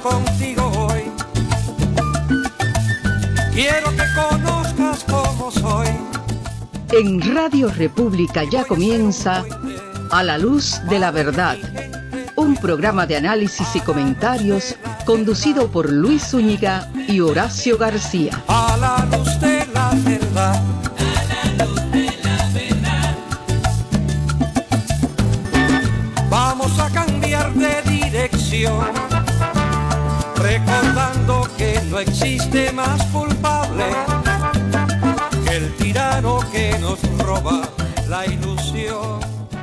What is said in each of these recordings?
contigo hoy. Quiero que conozcas cómo soy. En Radio República ya comienza A la Luz de la Verdad, un programa de análisis y comentarios conducido por Luis Zúñiga y Horacio García. A la luz de la verdad. A la luz de la verdad. Vamos a cambiar de dirección, recordando que no existe más culpable que el tirano que nos roba la ilusión.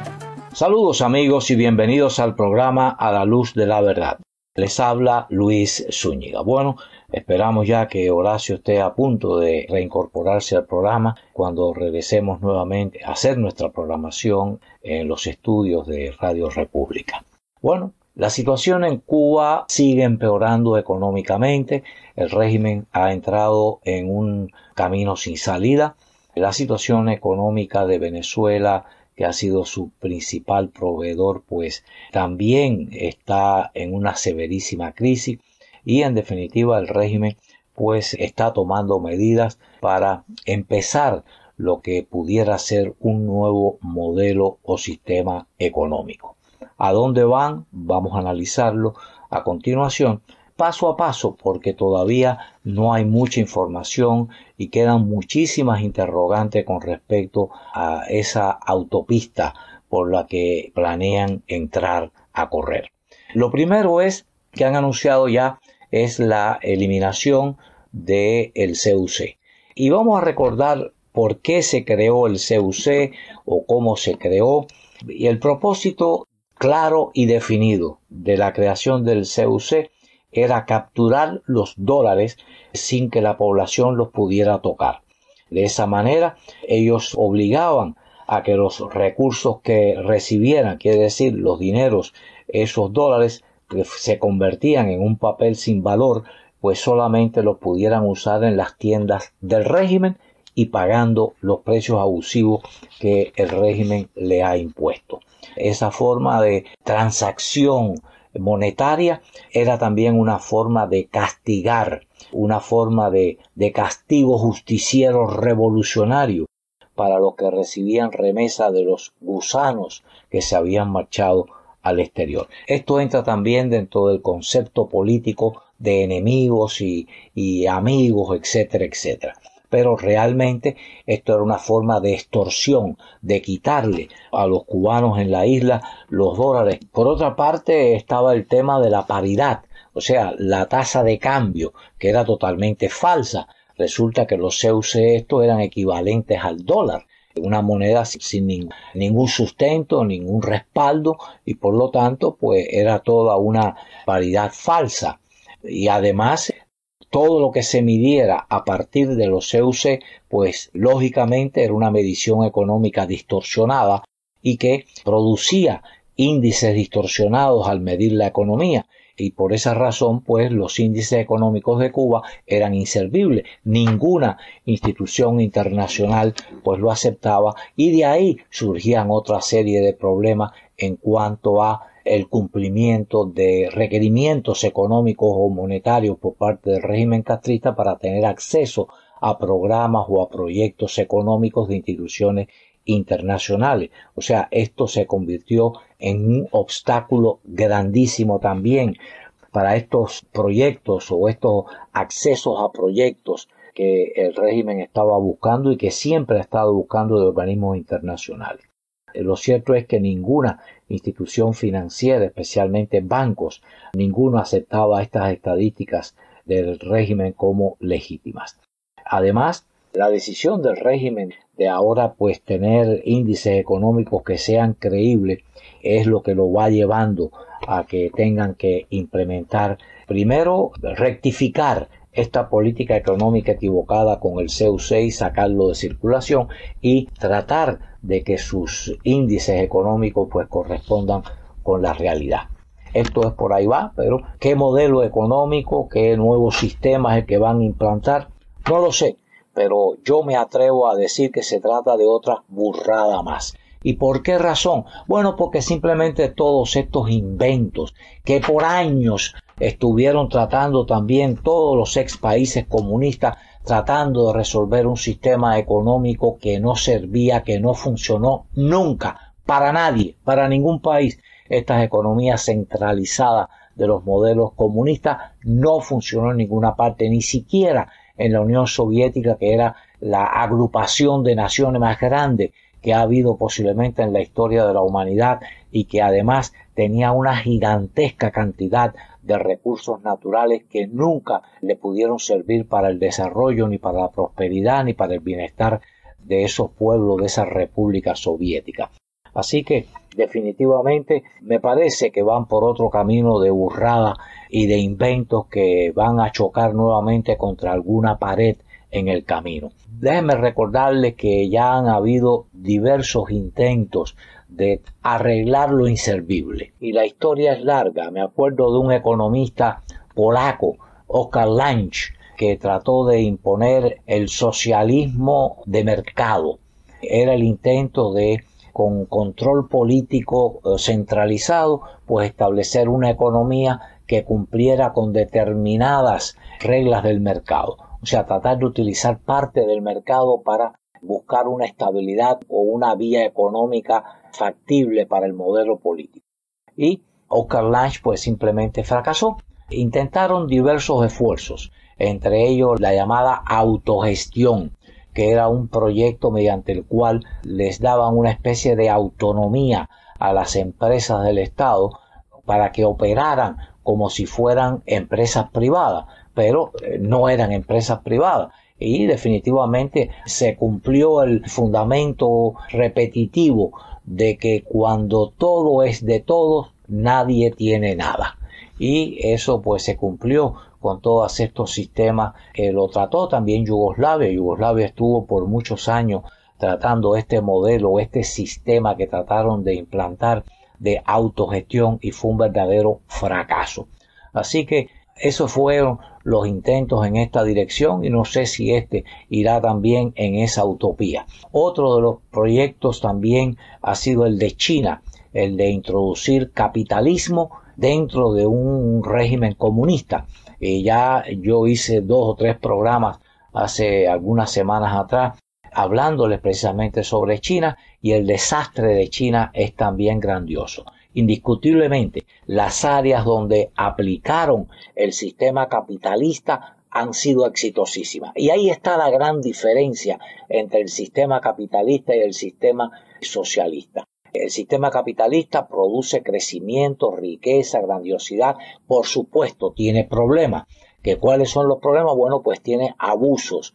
Saludos amigos y bienvenidos al programa A la Luz de la Verdad. Les habla Luis Zúñiga. Bueno, esperamos ya que Horacio esté a punto de reincorporarse al programa cuando regresemos nuevamente a hacer nuestra programación en los estudios de Radio República. Bueno, la situación en Cuba sigue empeorando económicamente. El régimen ha entrado en un camino sin salida. La situación económica de Venezuela, que ha sido su principal proveedor, pues también está en una severísima crisis y en definitiva el régimen pues está tomando medidas para empezar lo que pudiera ser un nuevo modelo o sistema económico. ¿A dónde van? Vamos a analizarlo a continuación, paso a paso, porque todavía no hay mucha información y quedan muchísimas interrogantes con respecto a esa autopista por la que planean entrar a correr. Lo primero es que han anunciado ya es la eliminación del CUC. Y vamos a recordar por qué se creó el CUC o cómo se creó. Y el propósito claro y definido de la creación del CUC era capturar los dólares sin que la población los pudiera tocar. De esa manera, ellos obligaban a que los recursos que recibieran, quiere decir los dineros, esos dólares que se convertían en un papel sin valor, pues solamente los pudieran usar en las tiendas del régimen y pagando los precios abusivos que el régimen le ha impuesto. Esa forma de transacción monetaria era también una forma de castigar, una forma de castigo justiciero revolucionario para los que recibían remesa de los gusanos que se habían marchado al exterior. Esto entra también dentro del concepto político de enemigos y amigos, etcétera, etcétera. Pero realmente esto era una forma de extorsión, de quitarle a los cubanos en la isla los dólares. Por otra parte estaba el tema de la paridad, o sea, la tasa de cambio, que era totalmente falsa. Resulta que los CUC estos eran equivalentes al dólar, una moneda sin ningún sustento, ningún respaldo, y por lo tanto pues era toda una paridad falsa. Y además todo lo que se midiera a partir de los CUC, pues lógicamente era una medición económica distorsionada y que producía índices distorsionados al medir la economía. Y por esa razón, pues los índices económicos de Cuba eran inservibles. Ninguna institución internacional pues lo aceptaba y de ahí surgían otra serie de problemas en cuanto a el cumplimiento de requerimientos económicos o monetarios por parte del régimen castrista para tener acceso a programas o a proyectos económicos de instituciones internacionales. O sea, esto se convirtió en un obstáculo grandísimo también para estos proyectos o estos accesos a proyectos que el régimen estaba buscando y que siempre ha estado buscando de organismos internacionales. Lo cierto es que ninguna institución financiera, especialmente bancos, ninguno aceptaba estas estadísticas del régimen como legítimas. Además, la decisión del régimen de ahora pues tener índices económicos que sean creíbles es lo que lo va llevando a que tengan que implementar, primero, rectificar esta política económica equivocada con el CUC y sacarlo de circulación y tratar de que sus índices económicos pues correspondan con la realidad. Esto es por ahí va, pero ¿qué modelo económico, qué nuevo sistema es el que van a implantar? No lo sé, pero yo me atrevo a decir que se trata de otra burrada más. ¿Y por qué razón? Bueno, porque simplemente todos estos inventos que por años estuvieron tratando también todos los ex países comunistas, tratando de resolver un sistema económico que no servía, que no funcionó nunca, para nadie, para ningún país. Estas economías centralizadas de los modelos comunistas no funcionó en ninguna parte, ni siquiera en la Unión Soviética, que era la agrupación de naciones más grande que ha habido posiblemente en la historia de la humanidad y que además tenía una gigantesca cantidad de recursos naturales que nunca le pudieron servir para el desarrollo, ni para la prosperidad, ni para el bienestar de esos pueblos, de esa república soviética. Así que definitivamente me parece que van por otro camino de burrada y de inventos que van a chocar nuevamente contra alguna pared en el camino. Déjenme recordarles que ya han habido diversos intentos de arreglar lo inservible. Y la historia es larga. Me acuerdo de un economista polaco, Oskar Lange, que trató de imponer el socialismo de mercado. Era el intento de, con control político centralizado, pues establecer una economía que cumpliera con determinadas reglas del mercado. O sea, tratar de utilizar parte del mercado para buscar una estabilidad o una vía económica factible para el modelo político. Y Oskar Lange pues simplemente fracasó. Intentaron diversos esfuerzos, entre ellos la llamada autogestión, que era un proyecto mediante el cual les daban una especie de autonomía a las empresas del Estado para que operaran como si fueran empresas privadas, pero no eran empresas privadas. Y definitivamente se cumplió el fundamento repetitivo de que cuando todo es de todos, nadie tiene nada. Y eso pues se cumplió con todos estos sistemas que lo trató también Yugoslavia. Yugoslavia estuvo por muchos años tratando este modelo, este sistema que trataron de implantar de autogestión y fue un verdadero fracaso. Así que esos fueron los intentos en esta dirección y no sé si este irá también en esa utopía. Otro de los proyectos también ha sido el de China, el de introducir capitalismo dentro de un régimen comunista. Ya yo hice 2 o 3 programas hace algunas semanas atrás hablándoles precisamente sobre China y el desastre de China es también grandioso. Indiscutiblemente, las áreas donde aplicaron el sistema capitalista han sido exitosísimas. Y ahí está la gran diferencia entre el sistema capitalista y el sistema socialista. El sistema capitalista produce crecimiento, riqueza, grandiosidad. Por supuesto, tiene problemas. ¿Que cuáles son los problemas? Bueno, pues tiene abusos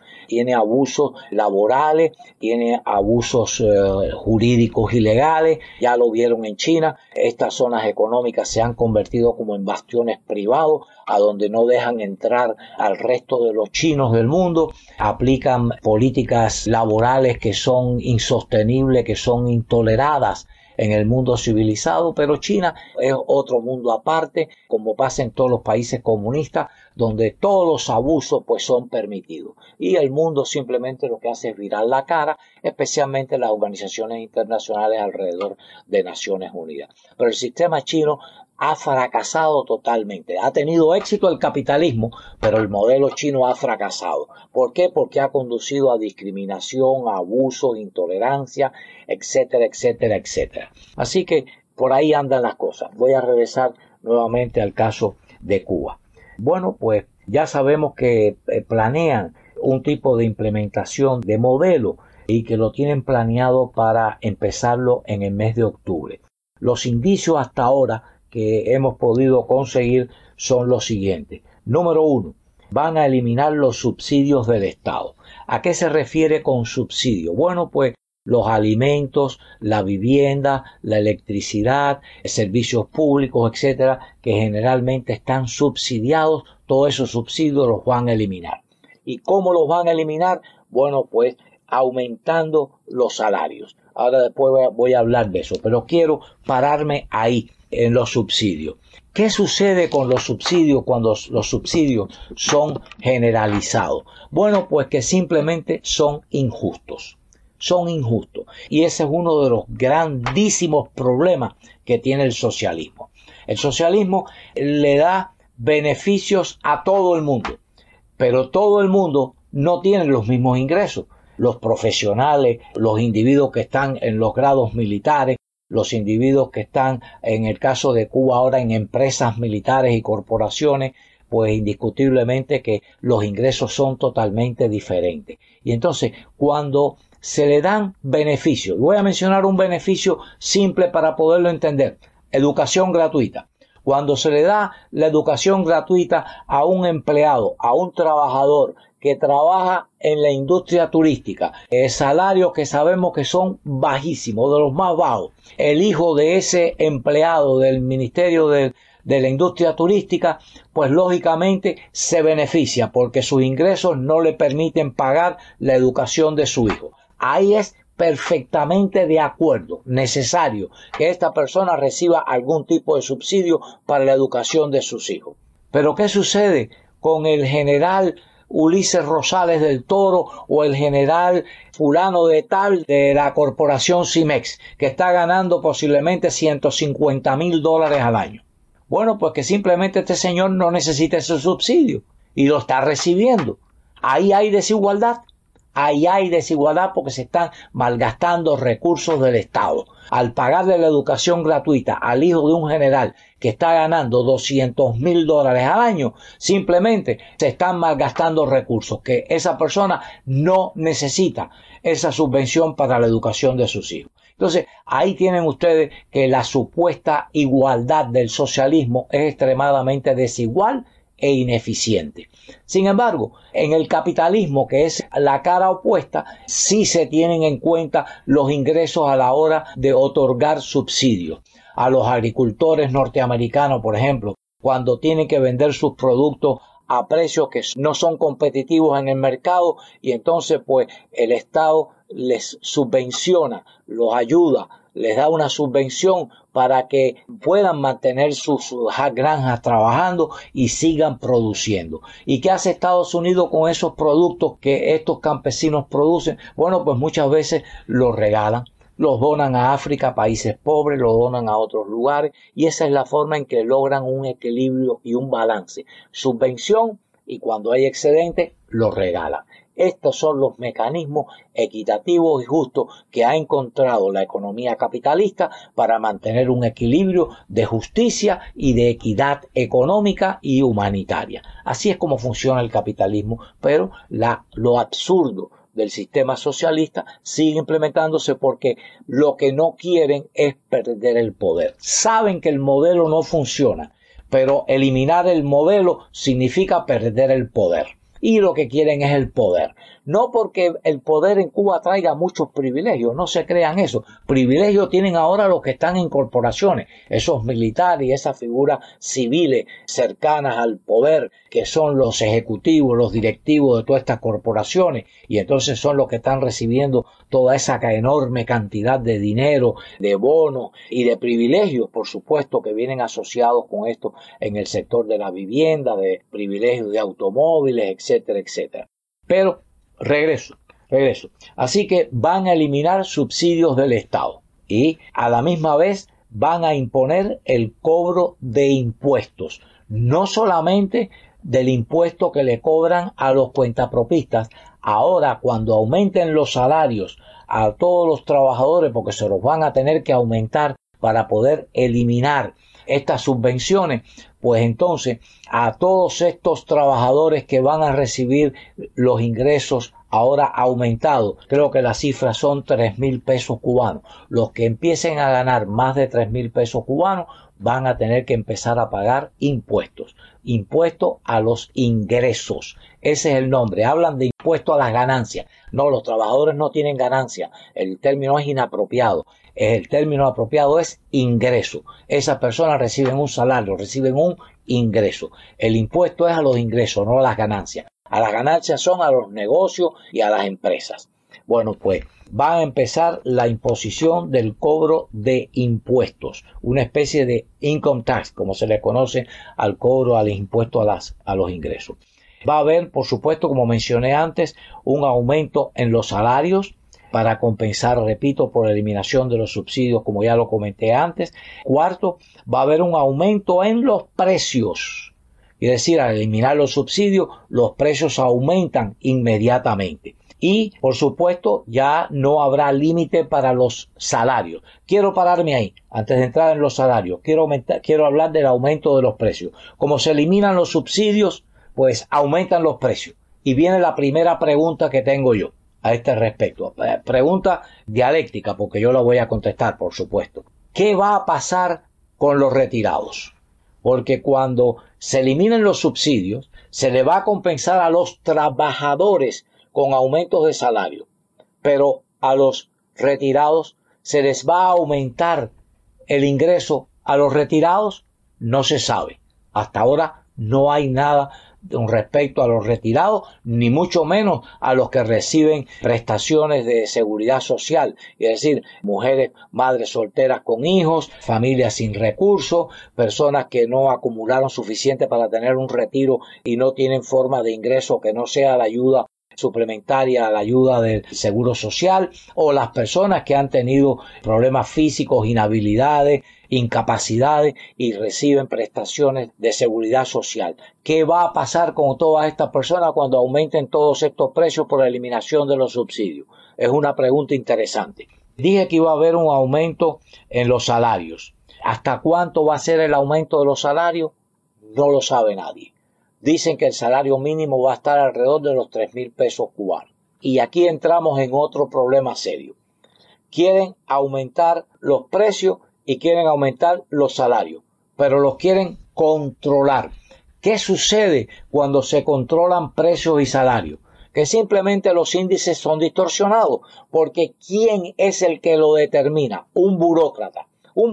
laborales, tiene abusos jurídicos ilegales, ya lo vieron en China, estas zonas económicas se han convertido como en bastiones privados, a donde no dejan entrar al resto de los chinos del mundo, aplican políticas laborales que son insostenibles, que son intoleradas en el mundo civilizado, pero China es otro mundo aparte, como pasa en todos los países comunistas, donde todos los abusos pues son permitidos. Y el mundo simplemente lo que hace es virar la cara, especialmente las organizaciones internacionales alrededor de Naciones Unidas. Pero el sistema chino ha fracasado totalmente. Ha tenido éxito el capitalismo, pero el modelo chino ha fracasado. ¿Por qué? Porque ha conducido a discriminación, a abusos, intolerancia, etcétera, etcétera, etcétera. Así que por ahí andan las cosas. Voy a regresar nuevamente al caso de Cuba. Bueno, pues ya sabemos que planean un tipo de implementación de modelo y que lo tienen planeado para empezarlo en el mes de octubre. Los indicios hasta ahora que hemos podido conseguir son los siguientes. Número 1, van a eliminar los subsidios del Estado. ¿A qué se refiere con subsidio? Bueno, pues los alimentos, la vivienda, la electricidad, servicios públicos, etcétera, que generalmente están subsidiados, todos esos subsidios los van a eliminar. ¿Y cómo los van a eliminar? Bueno, pues aumentando los salarios. Ahora después voy a hablar de eso, pero quiero pararme ahí, en los subsidios. ¿Qué sucede con los subsidios cuando los subsidios son generalizados? Bueno, pues que simplemente son injustos. Son injustos. Y ese es uno de los grandísimos problemas que tiene el socialismo. El socialismo le da beneficios a todo el mundo, pero todo el mundo no tiene los mismos ingresos. Los profesionales, los individuos que están en los grados militares, los individuos que están, en el caso de Cuba ahora, en empresas militares y corporaciones, pues indiscutiblemente que los ingresos son totalmente diferentes. Y entonces, cuando se le dan beneficios, voy a mencionar un beneficio simple para poderlo entender: educación gratuita. Cuando se le da la educación gratuita a un empleado, a un trabajador que trabaja en la industria turística, salarios que sabemos que son bajísimos, de los más bajos, el hijo de ese empleado del Ministerio de la Industria Turística, pues lógicamente se beneficia porque sus ingresos no le permiten pagar la educación de su hijo. Ahí es perfectamente de acuerdo, necesario que esta persona reciba algún tipo de subsidio para la educación de sus hijos. Pero ¿qué sucede con el general Ulises Rosales del Toro o el general fulano de tal de la corporación Cimex, que está ganando posiblemente $150,000 al año? Bueno, pues que simplemente este señor no necesita ese subsidio y lo está recibiendo. Ahí hay desigualdad. Ahí hay desigualdad porque se están malgastando recursos del Estado. Al pagarle la educación gratuita al hijo de un general que está ganando $200,000 al año, simplemente se están malgastando recursos que esa persona no necesita esa subvención para la educación de sus hijos. Entonces, ahí tienen ustedes que la supuesta igualdad del socialismo es extremadamente desigual e ineficiente. Sin embargo, en el capitalismo, que es la cara opuesta, sí se tienen en cuenta los ingresos a la hora de otorgar subsidios. A los agricultores norteamericanos, por ejemplo, cuando tienen que vender sus productos a precios que no son competitivos en el mercado, y entonces pues el Estado les subvenciona, los ayuda, les da una subvención para que puedan mantener sus granjas trabajando y sigan produciendo. ¿Y qué hace Estados Unidos con esos productos que estos campesinos producen? Bueno, pues muchas veces los regalan, los donan a África, países pobres, los donan a otros lugares, y esa es la forma en que logran un equilibrio y un balance. Subvención, y cuando hay excedente, lo regalan. Estos son los mecanismos equitativos y justos que ha encontrado la economía capitalista para mantener un equilibrio de justicia y de equidad económica y humanitaria. Así es como funciona el capitalismo, pero lo absurdo del sistema socialista sigue implementándose porque lo que no quieren es perder el poder. Saben que el modelo no funciona, pero eliminar el modelo significa perder el poder. Y lo que quieren es el poder. No porque el poder en Cuba traiga muchos privilegios, no se crean eso. Privilegios tienen ahora los que están en corporaciones, esos militares y esas figuras civiles cercanas al poder, que son los ejecutivos, los directivos de todas estas corporaciones, y entonces son los que están recibiendo toda esa enorme cantidad de dinero, de bonos y de privilegios, por supuesto, que vienen asociados con esto en el sector de la vivienda, de privilegios de automóviles, etcétera, etcétera. Pero regreso. Así que van a eliminar subsidios del Estado y a la misma vez van a imponer el cobro de impuestos, no solamente del impuesto que le cobran a los cuentapropistas. Ahora, cuando aumenten los salarios a todos los trabajadores, porque se los van a tener que aumentar para poder eliminar estas subvenciones, pues entonces a todos estos trabajadores que van a recibir los ingresos ahora aumentados, creo que las cifras son 3,000 pesos cubanos, los que empiecen a ganar más de 3,000 pesos cubanos van a tener que empezar a pagar impuestos a los ingresos. Ese es el nombre. Hablan de impuesto a las ganancias. No, los trabajadores no tienen ganancia. El término es inapropiado. El término apropiado es ingreso. Esas personas reciben un salario, reciben un ingreso. El impuesto es a los ingresos, no a las ganancias. A las ganancias son a los negocios y a las empresas. Bueno, pues va a empezar la imposición del cobro de impuestos, una especie de income tax, como se le conoce al cobro al impuesto a los ingresos. Va a haber, por supuesto, como mencioné antes, un aumento en los salarios para compensar, repito, por eliminación de los subsidios, como ya lo comenté antes. Cuarto, va a haber un aumento en los precios. Es decir, al eliminar los subsidios, los precios aumentan inmediatamente. Y, por supuesto, ya no habrá límite para los salarios. Quiero pararme ahí, antes de entrar en los salarios. Quiero hablar del aumento de los precios. Como se eliminan los subsidios, pues aumentan los precios. Y viene la primera pregunta que tengo yo a este respecto. Pregunta dialéctica, porque yo la voy a contestar, por supuesto. ¿Qué va a pasar con los retirados? Porque cuando se eliminen los subsidios, se le va a compensar a los trabajadores con aumentos de salario, pero a los retirados se les va a aumentar el ingreso. A los retirados no se sabe. Hasta ahora no hay nada con respecto a los retirados, ni mucho menos a los que reciben prestaciones de seguridad social, es decir, mujeres, madres solteras con hijos, familias sin recursos, personas que no acumularon suficiente para tener un retiro y no tienen forma de ingreso que no sea la ayuda suplementaria a la ayuda del seguro social, o las personas que han tenido problemas físicos, inhabilidades, incapacidades y reciben prestaciones de seguridad social. ¿Qué va a pasar con todas estas personas cuando aumenten todos estos precios por la eliminación de los subsidios? Es una pregunta interesante. Dije que iba a haber un aumento en los salarios. ¿Hasta cuánto va a ser el aumento de los salarios? No lo sabe nadie. Dicen que el salario mínimo va a estar alrededor de los 3,000 pesos cubanos. Y aquí entramos en otro problema serio. Quieren aumentar los precios y quieren aumentar los salarios, pero los quieren controlar. ¿Qué sucede cuando se controlan precios y salarios? Que simplemente los índices son distorsionados, porque ¿quién es el que lo determina? Un burócrata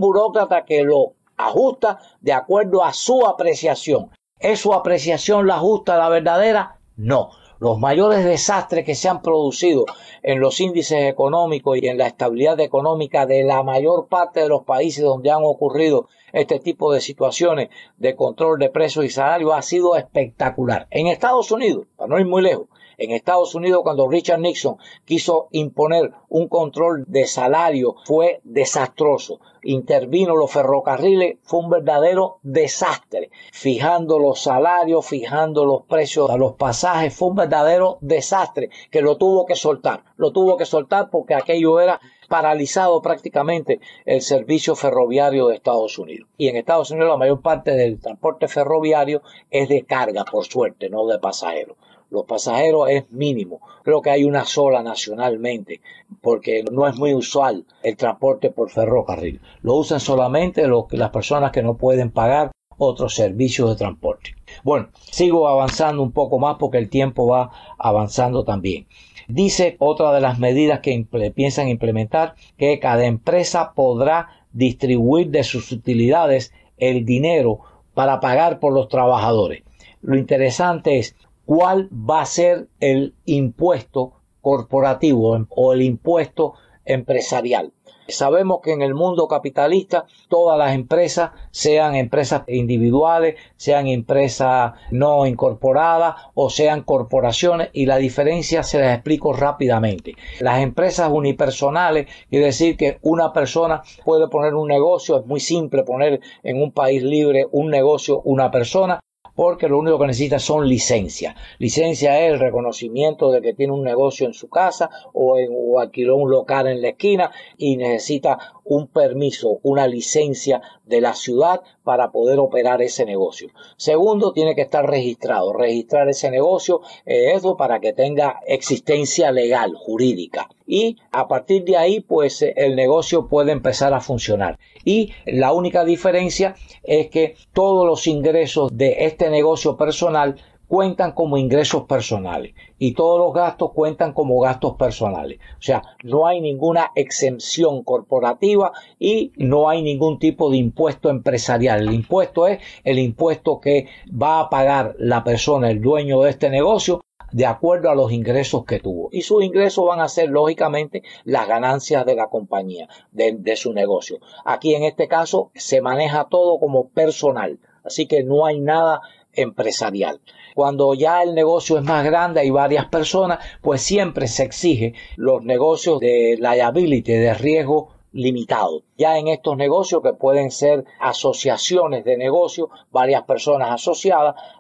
que lo ajusta de acuerdo a su apreciación. ¿Es su apreciación la justa, la verdadera? No. Los mayores desastres que se han producido en los índices económicos y en la estabilidad económica de la mayor parte de los países donde han ocurrido este tipo de situaciones de control de precios y salarios ha sido espectacular. En Estados Unidos, para no ir muy lejos, en Estados Unidos cuando Richard Nixon quiso imponer un control de salario fue desastroso. Intervino los ferrocarriles, fue un verdadero desastre. Fijando los salarios, fijando los precios a los pasajes, fue un verdadero desastre que lo tuvo que soltar. Lo tuvo que soltar porque aquello era paralizado prácticamente el servicio ferroviario de Estados Unidos. Y en Estados Unidos la mayor parte del transporte ferroviario es de carga, por suerte, no de pasajeros. Los pasajeros es mínimo. Creo que hay una sola nacionalmente, porque no es muy usual el transporte por ferrocarril. Lo usan solamente las personas que no pueden pagar otros servicios de transporte. Bueno, sigo avanzando un poco más porque el tiempo va avanzando también. Dice otra de las medidas que piensan implementar, que cada empresa podrá distribuir de sus utilidades el dinero para pagar por los trabajadores. Lo interesante es cuál va a ser el impuesto corporativo o el impuesto empresarial. Sabemos que en el mundo capitalista todas las empresas, sean empresas individuales, sean empresas no incorporadas o sean corporaciones, y la diferencia se las explico rápidamente. Las empresas unipersonales quiere decir que una persona puede poner un negocio, es muy simple poner en un país libre un negocio una persona, porque lo único que necesita son licencias. Licencia es el reconocimiento de que tiene un negocio en su casa o alquiló un local en la esquina y necesita un permiso, una licencia de la ciudad para poder operar ese negocio. Segundo, tiene que estar registrado. Registrar ese negocio, eso para que tenga existencia legal, jurídica. Y a partir de ahí, pues el negocio puede empezar a funcionar. Y la única diferencia es que todos los ingresos de este negocio personal cuentan como ingresos personales y todos los gastos cuentan como gastos personales. O sea, no hay ninguna exención corporativa y no hay ningún tipo de impuesto empresarial. El impuesto es el impuesto que va a pagar la persona, el dueño de este negocio, de acuerdo a los ingresos que tuvo. Y sus ingresos van a ser, lógicamente, las ganancias de la compañía, de su negocio. Aquí, en este caso, se maneja todo como personal. Así que no hay nada empresarial. Cuando ya el negocio es más grande, hay varias personas, pues siempre se exige los negocios de liability, de riesgo limitado. Ya en estos negocios, que pueden ser asociaciones de negocios, varias personas asociadas,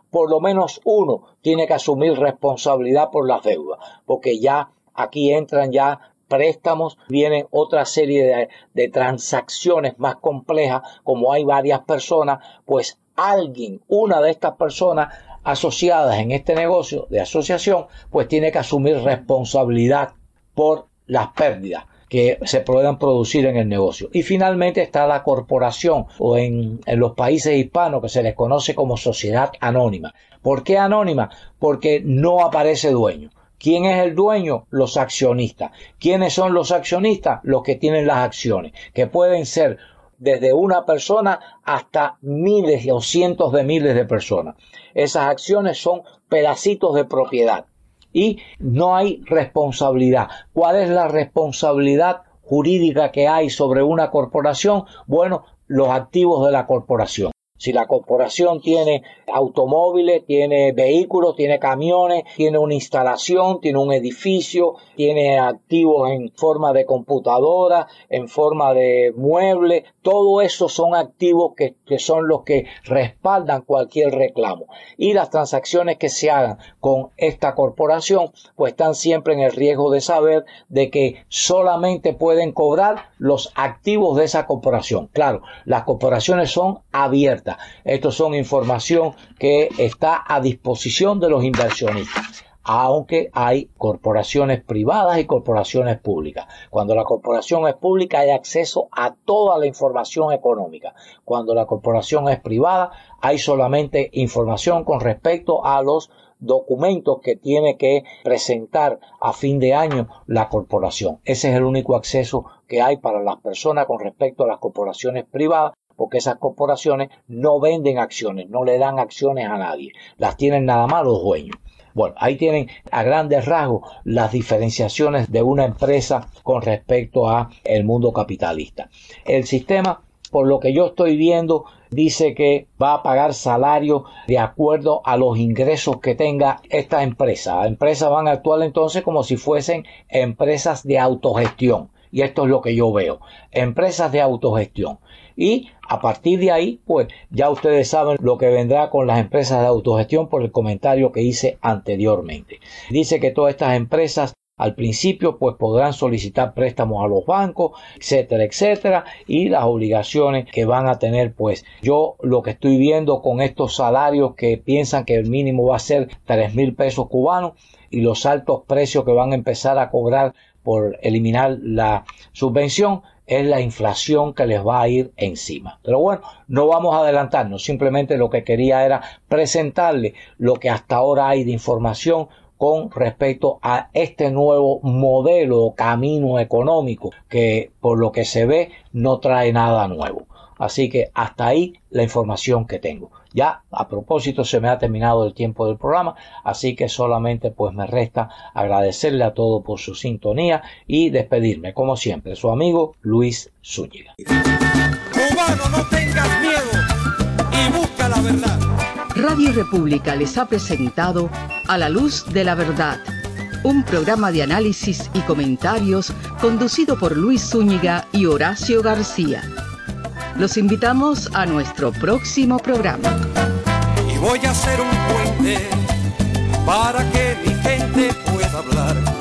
por lo menos uno tiene que asumir responsabilidad por las deudas, porque ya aquí entran ya préstamos, vienen otra serie de transacciones más complejas, como hay varias personas, pues alguien, una de estas personas asociadas en este negocio de asociación, pues tiene que asumir responsabilidad por las pérdidas que se puedan producir en el negocio. Y finalmente está la corporación, o en los países hispanos que se les conoce como sociedad anónima. ¿Por qué anónima? Porque no aparece dueño. ¿Quién es el dueño? Los accionistas. ¿Quiénes son los accionistas? Los que tienen las acciones, que pueden ser desde una persona hasta miles o cientos de miles de personas. Esas acciones son pedacitos de propiedad y no hay responsabilidad. ¿Cuál es la responsabilidad jurídica que hay sobre una corporación? Bueno, los activos de la corporación. Si la corporación tiene automóviles, tiene vehículos, tiene camiones, tiene una instalación, tiene un edificio, tiene activos en forma de computadora, en forma de muebles, todo eso son activos que son los que respaldan cualquier reclamo. Y las transacciones que se hagan con esta corporación, pues están siempre en el riesgo de saber de que solamente pueden cobrar los activos de esa corporación. Claro, las corporaciones son abiertas. Esto son información que está a disposición de los inversionistas, aunque hay corporaciones privadas y corporaciones públicas. Cuando la corporación es pública hay acceso a toda la información económica. Cuando la corporación es privada hay solamente información con respecto a los documentos que tiene que presentar a fin de año la corporación. Ese es el único acceso que hay para las personas con respecto a las corporaciones privadas, porque esas corporaciones no venden acciones, no le dan acciones a nadie, las tienen nada más los dueños. Bueno, ahí tienen a grandes rasgos las diferenciaciones de una empresa con respecto a el mundo capitalista. El sistema, por lo que yo estoy viendo, dice que va a pagar salario de acuerdo a los ingresos que tenga esta empresa. Las empresas van a actuar entonces como si fuesen empresas de autogestión. Y esto es lo que yo veo, empresas de autogestión. Y a partir de ahí, pues ya ustedes saben lo que vendrá con las empresas de autogestión por el comentario que hice anteriormente. Dice que todas estas empresas al principio pues podrán solicitar préstamos a los bancos, etcétera, etcétera, y las obligaciones que van a tener, pues yo lo que estoy viendo con estos salarios que piensan que el mínimo va a ser 3,000 pesos cubanos y los altos precios que van a empezar a cobrar por eliminar la subvención, es la inflación que les va a ir encima. Pero bueno, no vamos a adelantarnos, simplemente lo que quería era presentarle lo que hasta ahora hay de información con respecto a este nuevo modelo o camino económico que por lo que se ve no trae nada nuevo. Así que hasta ahí la información que tengo. Ya a propósito se me ha terminado el tiempo del programa, así que solamente pues me resta agradecerle a todos por su sintonía y despedirme como siempre. Su amigo Luis Zúñiga. Cubano, no tengas miedo y busca la verdad. Radio República les ha presentado A la Luz de la Verdad, un programa de análisis y comentarios conducido por Luis Zúñiga y Horacio García. Los invitamos a nuestro próximo programa. Y voy a hacer un puente para que mi gente pueda hablar.